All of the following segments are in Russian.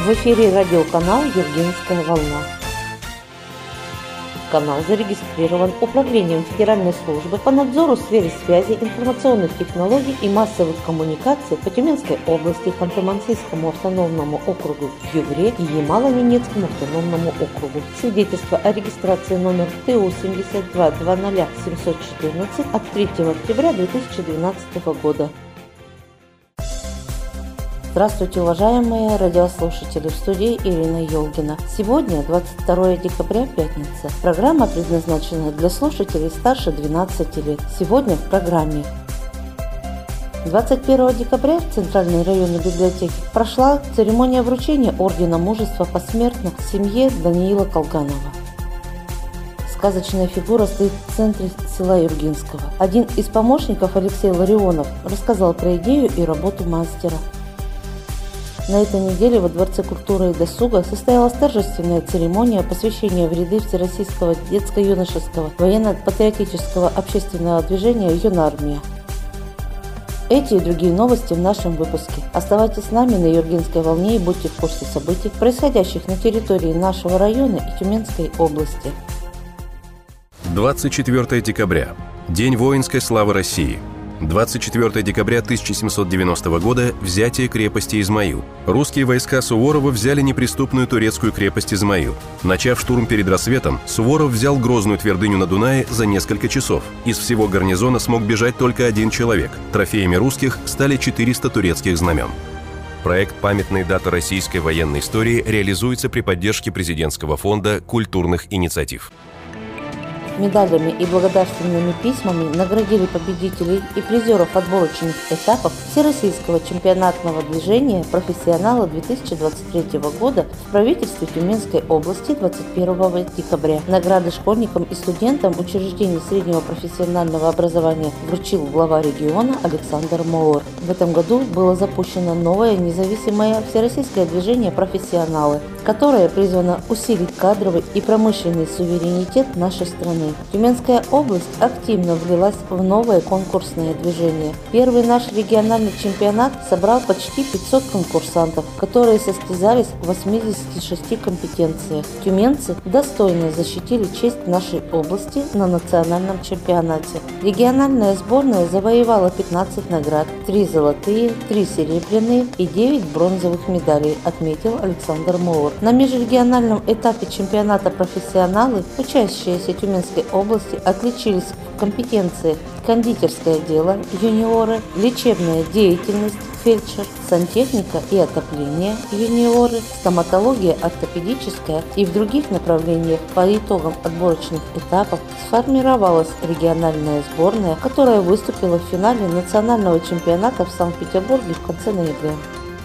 В эфире радиоканал «Евгенская волна». Канал зарегистрирован Управлением Федеральной службы по надзору в сфере связи, информационных технологий и массовых коммуникаций по Тюменской области, Ханты-Мансийскому автономному округу Югре и Ямало-Ненецкому автономному округу. Свидетельство о регистрации номер ТУ 7200714 от 3 октября 2012 года. Здравствуйте, уважаемые радиослушатели, в студии Ирина Елгина. Сегодня 22 декабря, пятница. Программа предназначена для слушателей старше 12 лет. Сегодня в программе 21 декабря в Центральной районной библиотеке прошла церемония вручения Ордена Мужества посмертно семье Даниила Колганова. Сказочная фигура стоит в центре села Юргинского. Один из помощников, Алексей Ларионов, рассказал про идею и работу мастера. На этой неделе во Дворце культуры и досуга состоялась торжественная церемония посвящения в ряды Всероссийского детско-юношеского военно-патриотического общественного движения «Юнармия». Эти и другие новости в нашем выпуске. Оставайтесь с нами на Юргенской волне и будьте в курсе событий, происходящих на территории нашего района и Тюменской области. 24 декабря. День воинской славы России. 24 декабря 1790 года – взятие крепости Измаил. Русские войска Суворова взяли неприступную турецкую крепость Измаил. Начав штурм перед рассветом, Суворов взял грозную твердыню на Дунае за несколько часов. Из всего гарнизона смог бежать только один человек. Трофеями русских стали 400 турецких знамен. Проект «Памятные даты российской военной истории» реализуется при поддержке президентского фонда культурных инициатив. Медалями и благодарственными письмами наградили победителей и призеров отборочных этапов Всероссийского чемпионатного движения профессионала 2023 года в правительстве Тюменской области 21 декабря. Награды школьникам и студентам учреждений среднего профессионального образования вручил глава региона Александр Моор. В этом году было запущено новое независимое всероссийское движение «Профессионалы», которое призвано усилить кадровый и промышленный суверенитет нашей страны. Тюменская область активно влилась в новое конкурсное движение. Первый наш региональный чемпионат собрал почти 500 конкурсантов, которые состязались в 86 компетенциях. Тюменцы достойно защитили честь нашей области на национальном чемпионате. Региональная сборная завоевала 15 наград, 3 золотые, 3 серебряные и 9 бронзовых медалей, отметил Александр Моор. На межрегиональном этапе чемпионата профессионалы, учащиеся Тюменской области, отличились в компетенции кондитерское дело, юниоры, лечебная деятельность, фельдшер, сантехника и отопление, юниоры, стоматология ортопедическая и в других направлениях. По итогам отборочных этапов сформировалась региональная сборная, которая выступила в финале национального чемпионата в Санкт-Петербурге в конце ноября.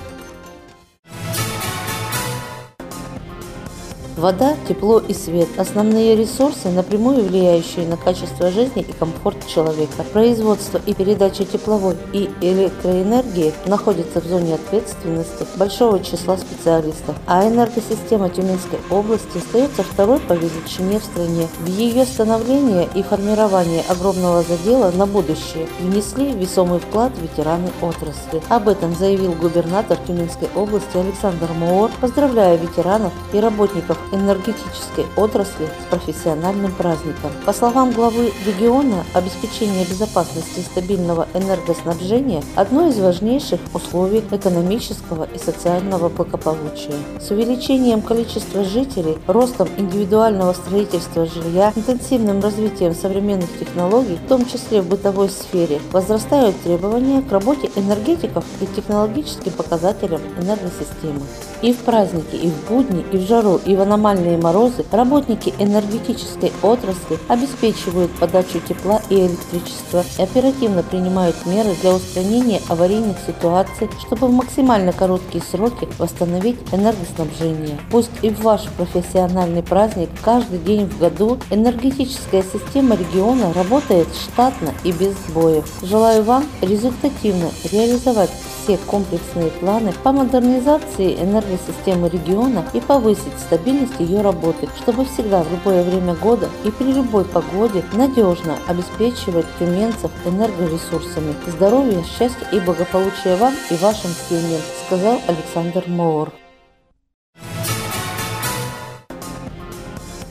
Вода, тепло и свет – основные ресурсы, напрямую влияющие на качество жизни и комфорт человека. Производство и передача тепловой и электроэнергии находятся в зоне ответственности большого числа специалистов, а энергосистема Тюменской области остается второй по величине в стране. В ее становление и формирование огромного задела на будущее внесли весомый вклад ветераны отрасли. Об этом заявил губернатор Тюменской области Александр Моор, поздравляя ветеранов и работников энергетической отрасли с профессиональным праздником. По словам главы региона, обеспечение безопасности и стабильного энергоснабжения – одно из важнейших условий экономического и социального благополучия. С увеличением количества жителей, ростом индивидуального строительства жилья, интенсивным развитием современных технологий, в том числе в бытовой сфере, возрастают требования к работе энергетиков и технологическим показателям энергосистемы. И в праздники, и в будни, и в жару, и в аномальные морозы работники энергетической отрасли обеспечивают подачу тепла и электричества и оперативно принимают меры для устранения аварийных ситуаций, чтобы в максимально короткие сроки восстановить энергоснабжение. Пусть и в ваш профессиональный праздник каждый день в году энергетическая система региона работает штатно и без сбоев. Желаю вам результативно реализовать все комплексные планы по модернизации энергосистемы региона и повысить стабильность ее работы, чтобы всегда в любое время года и при любой погоде надежно обеспечивать тюменцев энергоресурсами. Здоровья, счастья и благополучия вам и вашим семьям, сказал Александр Моор.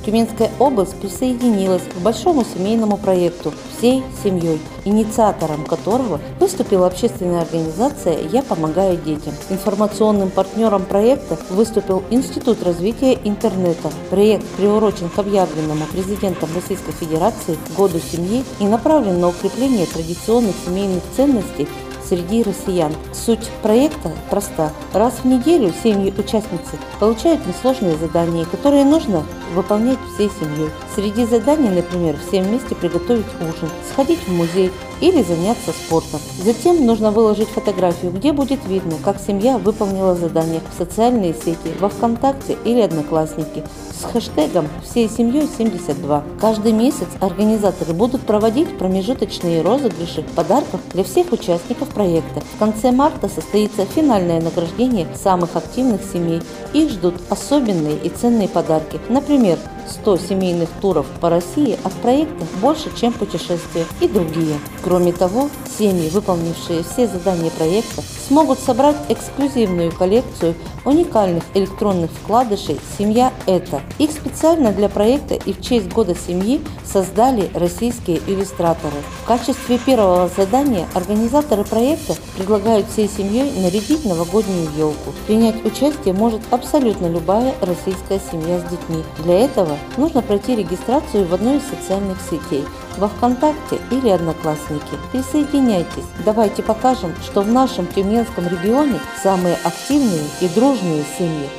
Тюменская область присоединилась к большому семейному проекту всей семьей, инициатором которого выступила общественная организация «Я помогаю детям». Информационным партнером проекта выступил Институт развития интернета. Проект приурочен к объявленному президентом Российской Федерации Году семьи и направлен на укрепление традиционных семейных ценностей среди россиян. Суть проекта проста. Раз в неделю семьи-участницы получают несложные задания, которые нужно выполнять всей семьей. Среди заданий, например, все вместе приготовить ужин, сходить в музей или заняться спортом. Затем нужно выложить фотографию, где будет видно, как семья выполнила задание, в социальные сети, во ВКонтакте или Одноклассники с хэштегом «Всей семьей 72». Каждый месяц организаторы будут проводить промежуточные розыгрыши подарков для всех участников проекта. В конце марта состоится финальное награждение самых активных семей. Их ждут особенные и ценные подарки. Например, 100 семейных туров по России от проекта «Больше, чем путешествие» и другие. Кроме того, семьи, выполнившие все задания проекта, смогут собрать эксклюзивную коллекцию уникальных электронных вкладышей «Семья – это». Их специально для проекта и в честь Года семьи создали российские иллюстраторы. В качестве первого задания организаторы проекта предлагают всей семьей нарядить новогоднюю елку. Принять участие может абсолютно любая российская семья с детьми. Для этого нужно пройти регистрацию в одной из социальных сетей – во ВКонтакте или Одноклассники. Присоединяйтесь, давайте покажем, что в нашем Тюменском регионе самые активные и дружные семьи.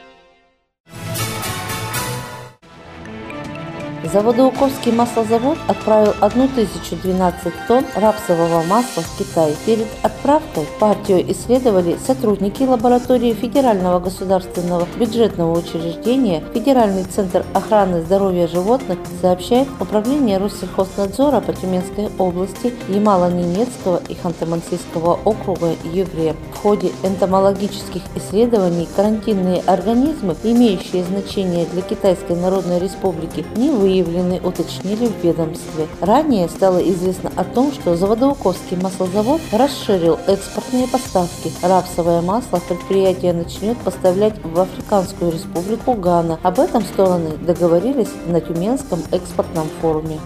Заводоуковский маслозавод отправил 1012 тонн рапсового масла в Китай. Перед отправкой партию исследовали сотрудники лаборатории Федерального государственного бюджетного учреждения Федеральный центр охраны здоровья животных, сообщает Управление Россельхознадзора по Тюменской области, Ямало-Ненецкого и Ханты-Мансийского округа ЮГРЕ. В ходе энтомологических исследований карантинные организмы, имеющие значение для Китайской Народной Республики, не выявлены, уточнили в ведомстве. Ранее стало известно о том, что Заводоуковский маслозавод расширил экспортные поставки. Рапсовое масло предприятие начнет поставлять в Африканскую Республику Гана. Об этом стороны договорились на Тюменском экспортном форуме.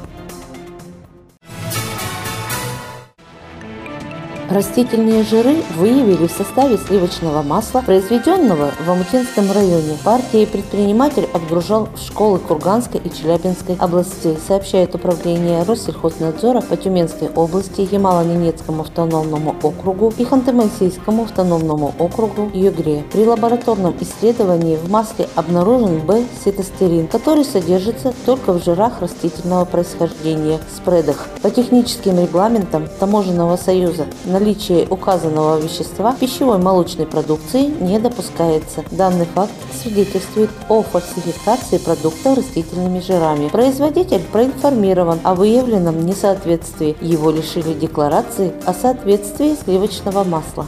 Растительные жиры выявили в составе сливочного масла, произведенного в Омутинском районе. Партия и предприниматель отгружал в школы Курганской и Челябинской областей, сообщает Управление Россельхознадзора по Тюменской области, Ямало-Ненецкому автономному округу и Ханты-Мансийскому автономному округу ЮГРЕ. При лабораторном исследовании в масле обнаружен Б-ситостерин, который содержится только в жирах растительного происхождения, спредах. По техническим регламентам Таможенного союза наличие указанного вещества в пищевой молочной продукции не допускается. Данный факт свидетельствует о фальсификации продукта растительными жирами. Производитель проинформирован о выявленном несоответствии. Его лишили декларации о соответствии сливочного масла.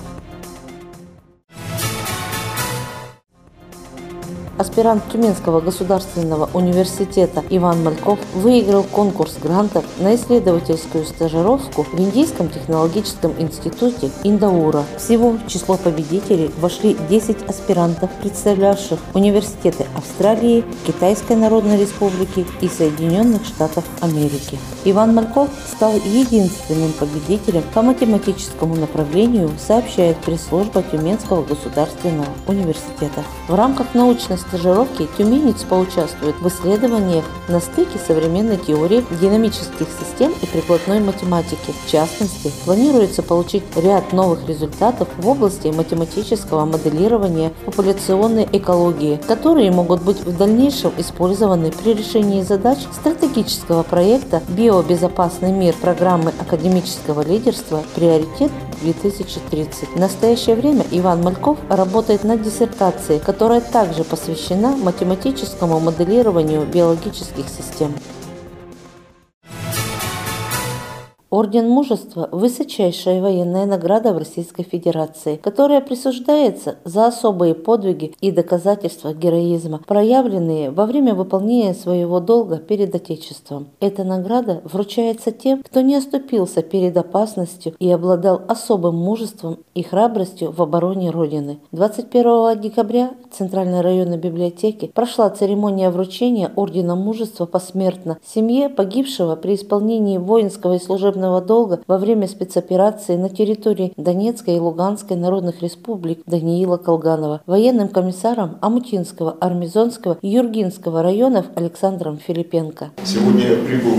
Аспирант Тюменского государственного университета Иван Мальков выиграл конкурс грантов на исследовательскую стажировку в Индийском технологическом институте Индаура. Всего в число победителей вошли 10 аспирантов, представлявших университеты Австралии, Китайской Народной Республики и Соединенных Штатов Америки. Иван Мальков стал единственным победителем по математическому направлению, сообщает пресс-служба Тюменского государственного университета. В рамках научной стажировки тюменец поучаствует в исследованиях на стыке современной теории динамических систем и прикладной математики. В частности, планируется получить ряд новых результатов в области математического моделирования популяционной экологии, которые могут быть в дальнейшем использованы при решении задач стратегического проекта «Биобезопасный мир» программы академического лидерства «Приоритет 2030». В настоящее время Иван Мальков работает над диссертацией, которая также посвящена математическому моделированию биологических систем. Орден Мужества – высочайшая военная награда в Российской Федерации, которая присуждается за особые подвиги и доказательства героизма, проявленные во время выполнения своего долга перед Отечеством. Эта награда вручается тем, кто не оступился перед опасностью и обладал особым мужеством и храбростью в обороне Родины. 21 декабря в Центральной районной библиотеке прошла церемония вручения Ордена Мужества посмертно семье погибшего при исполнении воинского и служебного долга во время спецоперации на территории Донецкой и Луганской народных республик Даниила Колганова, военным комиссаром Омутинского, Армизонского и Юргинского районов Александром Филипенко. Сегодня я прибыл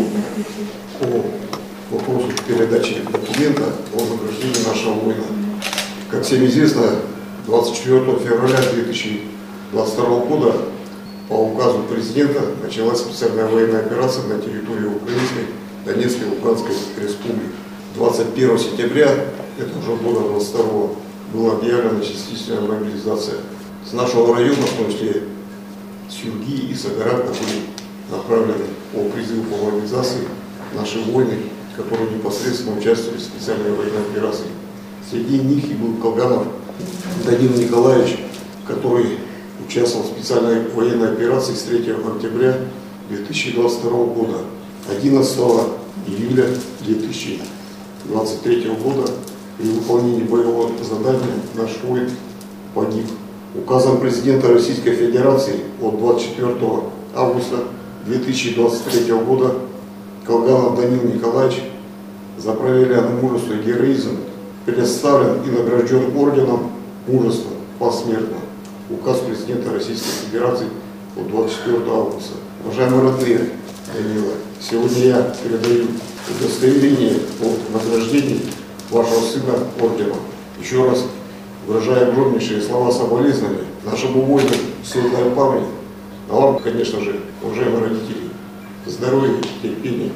по вопросу передачи документа о награждении нашего воина. Как всем известно, 24 февраля 2022 года по указу президента началась специальная военная операция на территории Украинской, Донецкой и Луганской республик. 21 сентября этого же года, 22 была объявлена частичная мобилизация. С нашего района, в том числе с Юрги и Сагаранка, были направлены по призыву по мобилизации наши воины, которые непосредственно участвовали в специальной военной операции. Среди них и был Колганов Данил Николаевич, который участвовал в специальной военной операции с 3 октября 2022 года. 11 июля 2023 года при выполнении боевого задания наш воин погиб. Указом президента Российской Федерации от 24 августа 2023 года Колганов Данил Николаевич за проявленное мужество и героизм представлен и награжден орденом мужества посмертно. Указ президента Российской Федерации от 24 августа. Уважаемые родные Данила, сегодня я передаю удостоверение о награждении вашего сына орденом. Еще раз выражаю огромнейшие слова соболезнования нашему воину, светлая память, а вам, конечно же, уважаемые родители, здоровья, терпения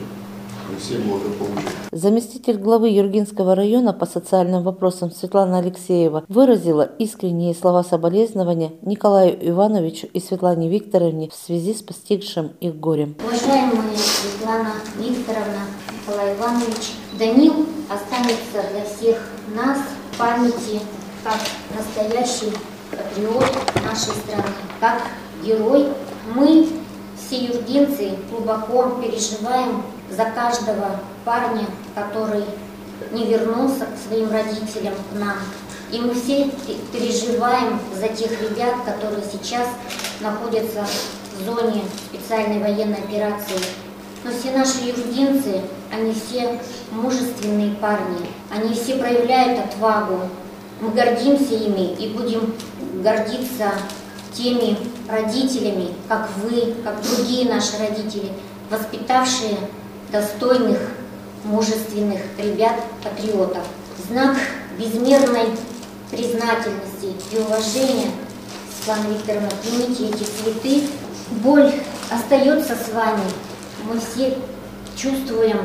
и всем благополучия. Заместитель главы Юргинского района по социальным вопросам Светлана Алексеева выразила искренние слова соболезнования Николаю Ивановичу и Светлане Викторовне в связи с постигшим их горем. Уважаемая Светлана Викторовна, Николай Иванович, Данил останется для всех нас в памяти как настоящий патриот нашей страны, как герой. Мы, все юргинцы, глубоко переживаем за каждого парня, который не вернулся к своим родителям, к нам. И мы все переживаем за тех ребят, которые сейчас находятся в зоне специальной военной операции. Но все наши юргинцы, они все мужественные парни, они все проявляют отвагу. Мы гордимся ими и будем гордиться теми родителями, как вы, как другие наши родители, воспитавшие достойных, мужественных ребят-патриотов. В знак безмерной признательности и уважения, Светлана Викторовна, примите эти цветы. Боль остается с вами. Мы все чувствуем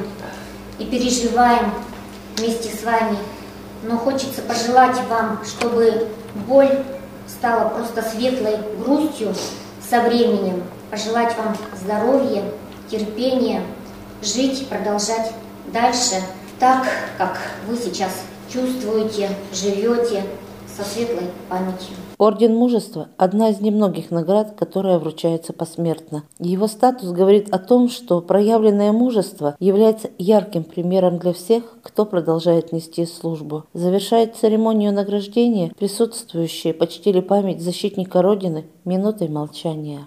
и переживаем вместе с вами. Но хочется пожелать вам, чтобы боль стала просто светлой грустью со временем. Пожелать вам здоровья, терпения, жить, продолжать дальше так, как вы сейчас чувствуете, живете, со светлой памятью. Орден Мужества – одна из немногих наград, которая вручается посмертно. Его статус говорит о том, что проявленное мужество является ярким примером для всех, кто продолжает нести службу. Завершает церемонию награждения присутствующие почтили память защитника Родины минутой молчания.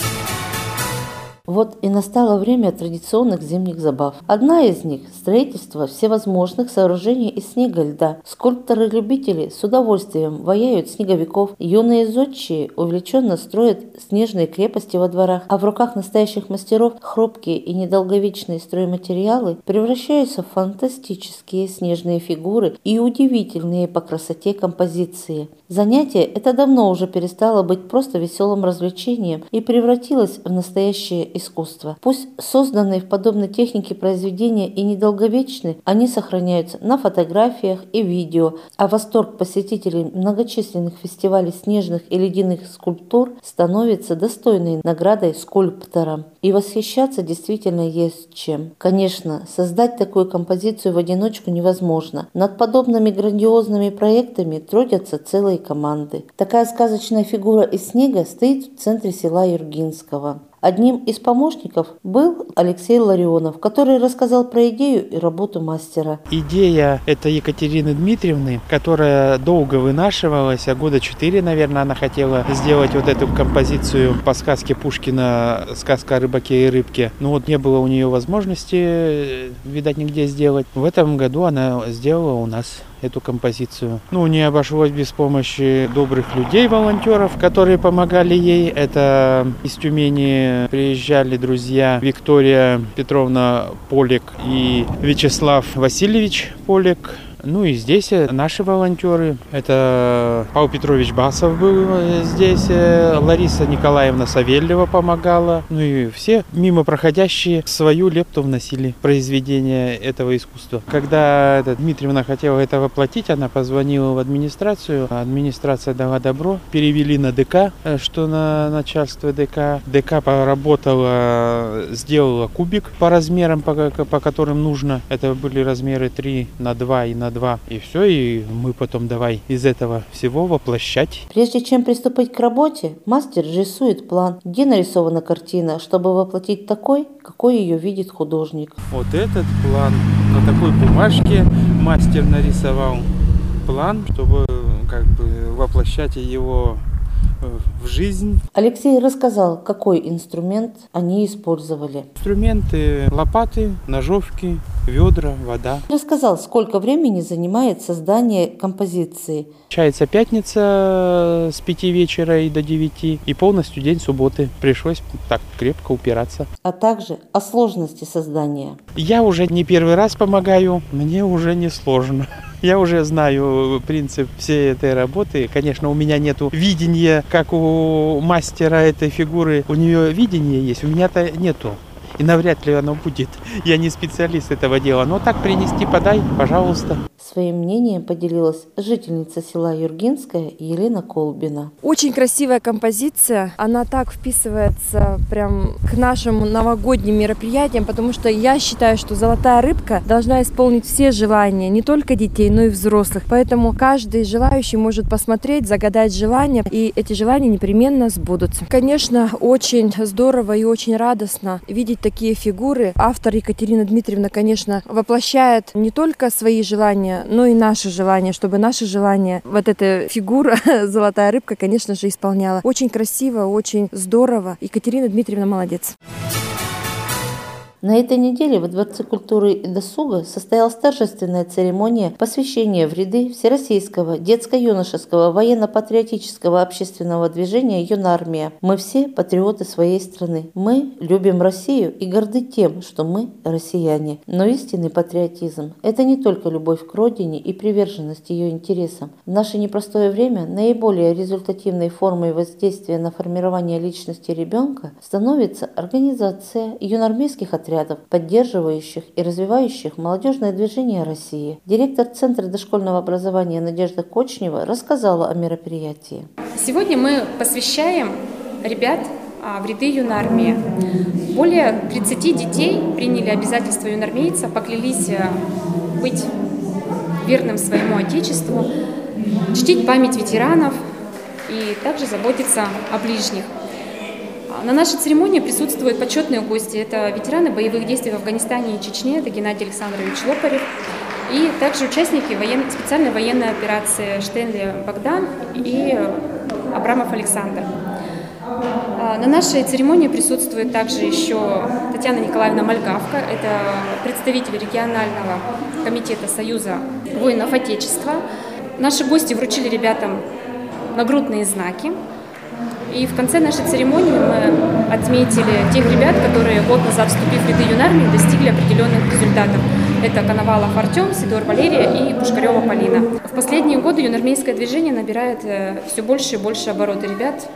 Вот и настало время традиционных зимних забав. Одна из них – строительство всевозможных сооружений из снега и льда. Скульпторы-любители с удовольствием ваяют снеговиков. Юные зодчие увлеченно строят снежные крепости во дворах, а в руках настоящих мастеров хрупкие и недолговечные стройматериалы превращаются в фантастические снежные фигуры и удивительные по красоте композиции. Занятие это давно уже перестало быть просто веселым развлечением и превратилось в настоящее искусства. Пусть созданные в подобной технике произведения и недолговечны, они сохраняются на фотографиях и видео, а восторг посетителей многочисленных фестивалей снежных и ледяных скульптур становится достойной наградой скульпторам. И восхищаться действительно есть чем. Конечно, создать такую композицию в одиночку невозможно. Над подобными грандиозными проектами трудятся целые команды. Такая сказочная фигура из снега стоит в центре села Юргинского. Одним из помощников был Алексей Ларионов, который рассказал про идею и работу мастера. Идея это Екатерины Дмитриевны, которая долго вынашивалась, года 4, наверное, она хотела сделать вот эту композицию по сказке Пушкина «Сказка о рыбаке и рыбке». Но вот не было у нее возможности, видать, нигде сделать. В этом году она сделала у нас эту композицию. Не обошлось без помощи добрых людей, волонтеров, которые помогали ей. Это из Тюмени приезжали друзья Виктория Петровна Полик и Вячеслав Васильевич Полик. И здесь наши волонтеры. Это Павел Петрович Басов был здесь, Лариса Николаевна Савельева помогала. И все мимо проходящие свою лепту вносили в произведение этого искусства. Когда Дмитриевна хотела это воплотить, она позвонила в администрацию. Администрация дала добро. Перевели на ДК, что на начальство ДК. ДК поработала, сделала кубик по размерам, по которым нужно. Это были размеры 3 на 2 и на 2. И все, и мы потом давай из этого всего воплощать. Прежде чем приступить к работе, мастер рисует план, где нарисована картина, чтобы воплотить такой, какой ее видит художник. Вот этот план на такой бумажке мастер нарисовал план, чтобы воплощать его в жизнь. Алексей рассказал, какой инструмент они использовали. Инструменты: лопаты, ножовки, ведра, вода. Рассказал, сколько времени занимает создание композиции. Получается пятница с 5 вечера и до 9, и полностью день субботы. Пришлось так крепко упираться. А также о сложности создания. Я уже не первый раз помогаю, мне уже не сложно. Я уже знаю принцип всей этой работы. Конечно, у меня нету видения, как у мастера этой фигуры. У нее видение есть, у меня-то нету. И навряд ли оно будет. Я не специалист этого дела. Но так принести подай, пожалуйста. Своим мнением поделилась жительница села Юргинская Елена Колбина. Очень красивая композиция. Она так вписывается прям к нашим новогодним мероприятиям, потому что я считаю, что «Золотая рыбка» должна исполнить все желания, не только детей, но и взрослых. Поэтому каждый желающий может посмотреть, загадать желания, и эти желания непременно сбудутся. Конечно, очень здорово и очень радостно видеть такие фигуры. Автор Екатерина Дмитриевна, конечно, воплощает не только свои желания, но и наши желания, чтобы наши желания вот эта фигура, золотая рыбка, конечно же, исполняла. Очень красиво, очень здорово. Екатерина Дмитриевна молодец. На этой неделе во Дворце культуры и досуга состоялась торжественная церемония посвящения в ряды Всероссийского детско-юношеского военно-патриотического общественного движения «Юнармия». Мы все патриоты своей страны. Мы любим Россию и горды тем, что мы россияне. Но истинный патриотизм – это не только любовь к родине и приверженность ее интересам. В наше непростое время наиболее результативной формой воздействия на формирование личности ребенка становится организация юнармейских отрядов, поддерживающих и развивающих молодежное движение России. Директор Центра дошкольного образования Надежда Кочнева рассказала о мероприятии. Сегодня мы посвящаем ребят в ряды юнармии. Более 30 детей приняли обязательства юнармейца, поклялись быть верным своему Отечеству, чтить память ветеранов и также заботиться о ближних. На нашей церемонии присутствуют почетные гости. Это ветераны боевых действий в Афганистане и Чечне, это Геннадий Александрович Лопарев, и также участники специальной военной операции Штенли Богдан и Абрамов Александр. На нашей церемонии присутствует также еще Татьяна Николаевна Мальгавка, это представитель регионального комитета Союза воинов Отечества. Наши гости вручили ребятам нагрудные знаки. И в конце нашей церемонии мы отметили тех ребят, которые год назад, вступив в ряды юнармии, достигли определенных результатов. Это Коновалов Артем, Сидор Валерия и Пушкарева Полина. В последние годы юнармейское движение набирает все больше и больше обороты. Ребят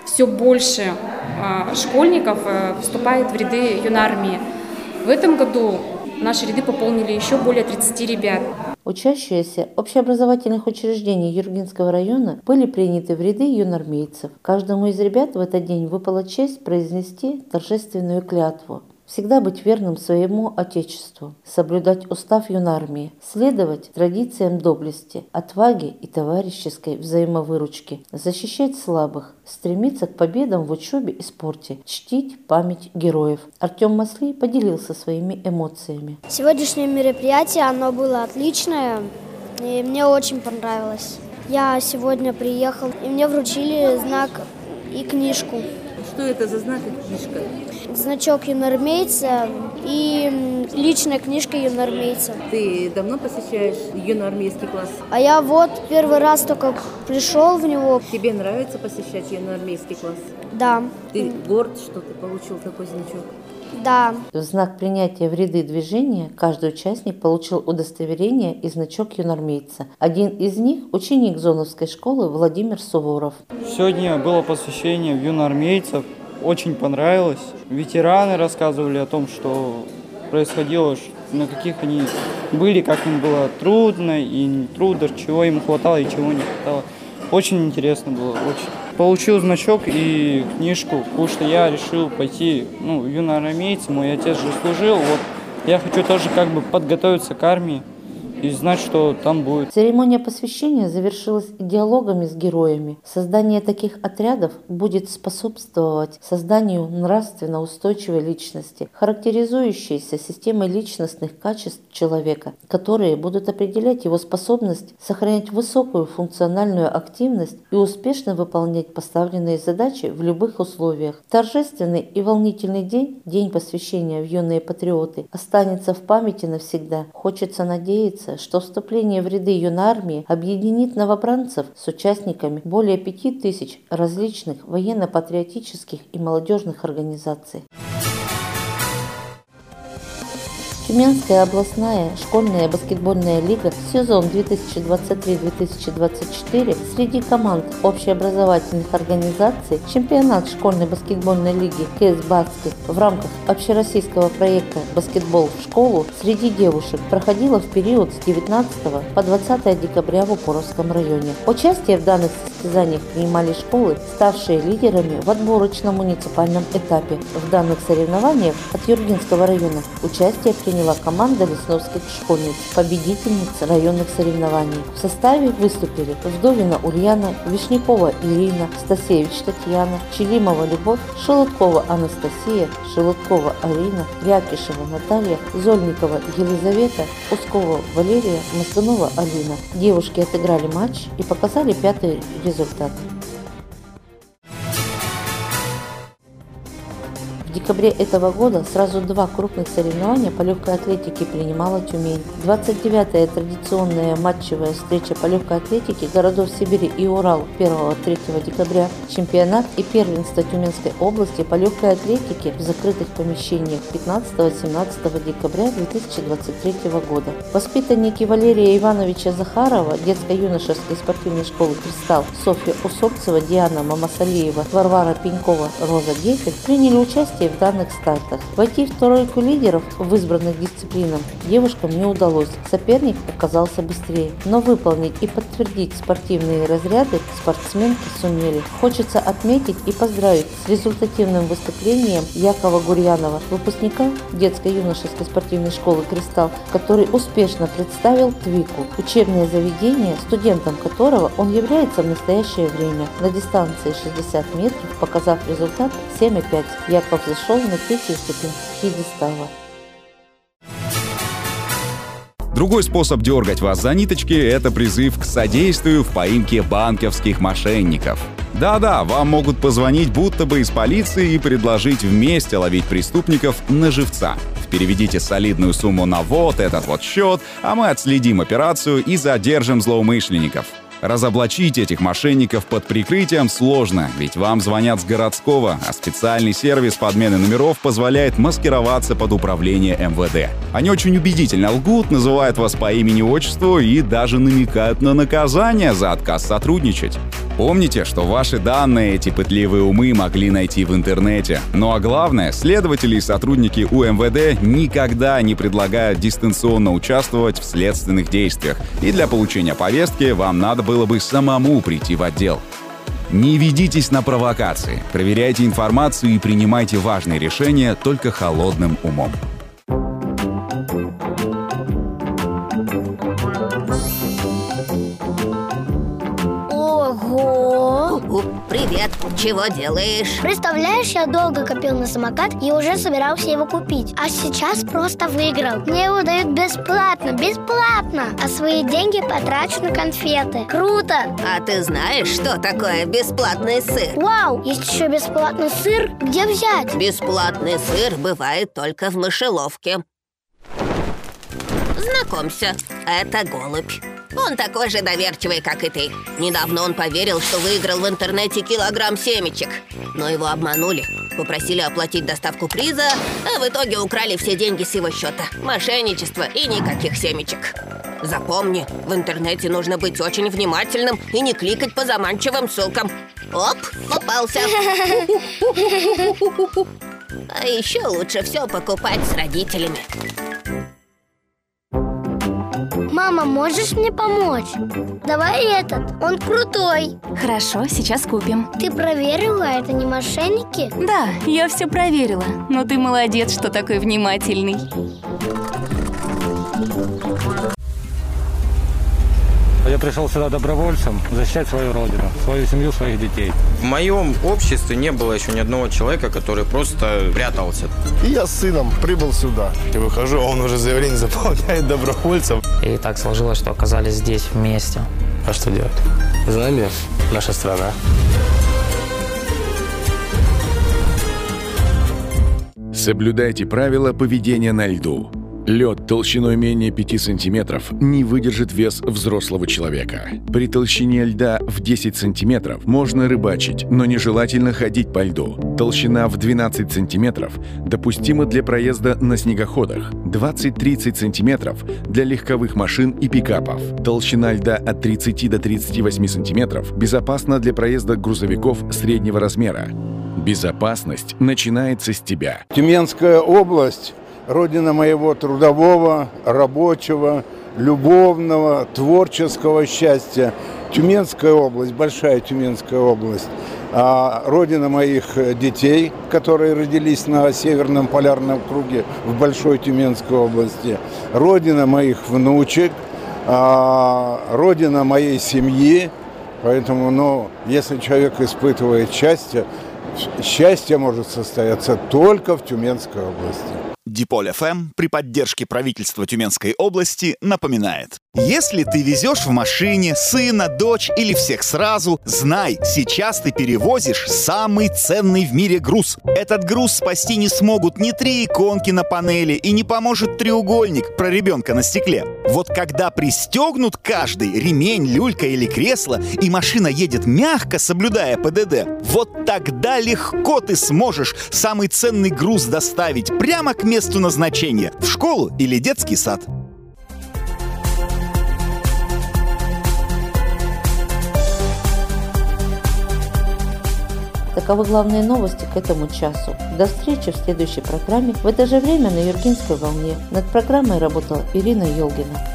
все больше школьников вступает в ряды юнармии. В этом году наши ряды пополнили еще более 30 ребят. Учащиеся общеобразовательных учреждений Юргинского района были приняты в ряды юнармейцев. Каждому из ребят в этот день выпала честь произнести торжественную клятву. Всегда быть верным своему Отечеству, соблюдать устав юнармии, следовать традициям доблести, отваги и товарищеской взаимовыручки, защищать слабых, стремиться к победам в учебе и спорте, чтить память героев. Артем Маслей поделился своими эмоциями. Сегодняшнее мероприятие, оно было отличное, и мне очень понравилось. Я сегодня приехал, и мне вручили знак и книжку. Что это за знак и книжка? Значок юнармейца и личная книжка юнармейца. Ты давно посещаешь юноармейский класс? А я вот первый раз только пришел в него. Тебе нравится посещать юноармейский класс? Да. Ты горд, что ты получил такой значок? Да. В знак принятия в ряды движения каждый участник получил удостоверение и значок юнармейца. Один из них – ученик Зоновской школы Владимир Суворов. Сегодня было посвящение в юноармейцев. Очень понравилось. Ветераны рассказывали о том, что происходило, на каких они были, как им было трудно и не трудно, чего им хватало и чего не хватало. Очень интересно было, очень. Получил значок и книжку, потому что я решил пойти, юноармейцем, мой отец же служил, вот я хочу тоже как бы подготовиться к армии и знать, что там будет. Церемония посвящения завершилась диалогами с героями. Создание таких отрядов будет способствовать созданию нравственно устойчивой личности, характеризующейся системой личностных качеств человека, которые будут определять его способность сохранять высокую функциональную активность и успешно выполнять поставленные задачи в любых условиях. Торжественный и волнительный день, день посвящения в юные патриоты, останется в памяти навсегда. Хочется надеяться, что вступление в ряды юнармии объединит новобранцев с участниками более 5000 различных военно-патриотических и молодежных организаций. Тюменская областная школьная баскетбольная лига сезон 2023-2024 среди команд общеобразовательных организаций чемпионат школьной баскетбольной лиги КС Баскет в рамках общероссийского проекта «Баскетбол в школу» среди девушек проходила в период с 19 по 20 декабря в Упоровском районе. Участие в данных состязаниях принимали школы, ставшие лидерами в отборочном муниципальном этапе. В данных соревнованиях от Юргинского района участие приняла команда лесновских школьниц, победительниц районных соревнований. В составе выступили Вдовина Ульяна, Вишнякова Ирина, Стасевич Татьяна, Челимова Любовь, Шелудкова Анастасия, Шелудкова Арина, Якишева Наталья, Зольникова Елизавета, Ускова Валерия, Мозганова Алина. Девушки отыграли матч и показали 5-й результат. В декабре этого года сразу 2 крупных соревнования по легкой атлетике принимала Тюмень. 29-я традиционная матчевая встреча по легкой атлетике городов Сибири и Урал 1-3 декабря, чемпионат и первенство Тюменской области по легкой атлетике в закрытых помещениях 15-17 декабря 2023 года. Воспитанники Валерия Ивановича Захарова детско-юношеской спортивной школы «Кристалл» Софья Усольцева, Диана Мамасалиева, Варвара Пенькова, Роза Гефель приняли участие в данных стартах. Войти в тройку лидеров в избранных дисциплинах девушкам не удалось. Соперник оказался быстрее. Но выполнить и подтвердить спортивные разряды спортсменки сумели. Хочется отметить и поздравить с результативным выступлением Якова Гурьянова, выпускника детско-юношеской спортивной школы «Кристалл», который успешно представил ТВИКу, учебное заведение, студентом которого он является в настоящее время. На дистанции 60 метров, показав результат 7,5, Яков зашел на 3-ю ступень пьедестала. Другой способ дергать вас за ниточки – это призыв к содействию в поимке банковских мошенников. Да-да, вам могут позвонить будто бы из полиции и предложить вместе ловить преступников на живца. Переведите солидную сумму на вот этот вот счет, а мы отследим операцию и задержим злоумышленников. Разоблачить этих мошенников под прикрытием сложно, ведь вам звонят с городского, а специальный сервис подмены номеров позволяет маскироваться под управление МВД. Они очень убедительно лгут, называют вас по имени-отчеству и даже намекают на наказание за отказ сотрудничать. Помните, что ваши данные эти пытливые умы могли найти в интернете. Ну а главное, следователи и сотрудники УМВД никогда не предлагают дистанционно участвовать в следственных действиях. И для получения повестки вам надо было бы самому прийти в отдел. Не ведитесь на провокации, проверяйте информацию и принимайте важные решения только холодным умом. Ого! Привет! Чего делаешь? Представляешь, я долго копил на самокат и уже собирался его купить. А сейчас просто выиграл. Мне его дают бесплатно, а свои деньги потрачу на конфеты. Круто! А ты знаешь, что такое бесплатный сыр? Вау! Есть еще бесплатный сыр? Где взять? Бесплатный сыр бывает только в мышеловке. Знакомься, это голубь. Он такой же доверчивый, как и ты. Недавно он поверил, что выиграл в интернете килограмм семечек. Но его обманули. Попросили оплатить доставку приза, а в итоге украли все деньги с его счета. Мошенничество и никаких семечек. Запомни, в интернете нужно быть очень внимательным и не кликать по заманчивым ссылкам. Оп, попался. А еще лучше все покупать с родителями. Мама, можешь мне помочь? Давай этот, он крутой. Хорошо, сейчас купим. Ты проверила, это не мошенники? Да, я все проверила. Но ты молодец, что такой внимательный. Я пришел сюда добровольцем защищать свою родину, свою семью, своих детей. В моем обществе не было еще ни одного человека, который просто прятался. И я с сыном прибыл сюда. И выхожу, а он уже заявление заполняет добровольцем. И так сложилось, что оказались здесь вместе. А что делать? Знамя – наша страна. Соблюдайте правила поведения на льду. Лед толщиной менее 5 сантиметров не выдержит вес взрослого человека. При толщине льда в 10 сантиметров можно рыбачить, но нежелательно ходить по льду. Толщина в 12 сантиметров допустима для проезда на снегоходах, 20-30 сантиметров для легковых машин и пикапов. Толщина льда от 30 до 38 сантиметров безопасна для проезда грузовиков среднего размера. Безопасность начинается с тебя. Тюменская область – родина моего трудового, рабочего, любовного, творческого счастья. Тюменская область, большая Тюменская область. Родина моих детей, которые родились на Северном полярном круге в Большой Тюменской области. Родина моих внучек, родина моей семьи. Поэтому, если человек испытывает счастье может состояться только в Тюменской области. Диполь ФМ при поддержке правительства Тюменской области напоминает. Если ты везешь в машине сына, дочь или всех сразу, знай, сейчас ты перевозишь самый ценный в мире груз. Этот груз спасти не смогут ни 3 иконки на панели и не поможет треугольник про ребенка на стекле. Вот когда пристегнут каждый ремень, люлька или кресло, и машина едет мягко, соблюдая ПДД, вот тогда легко ты сможешь самый ценный груз доставить прямо к месту назначения, в школу или детский сад. Таковы главные новости к этому часу. До встречи в следующей программе в это же время на Юргинской волне. Над программой работала Ирина Елгина.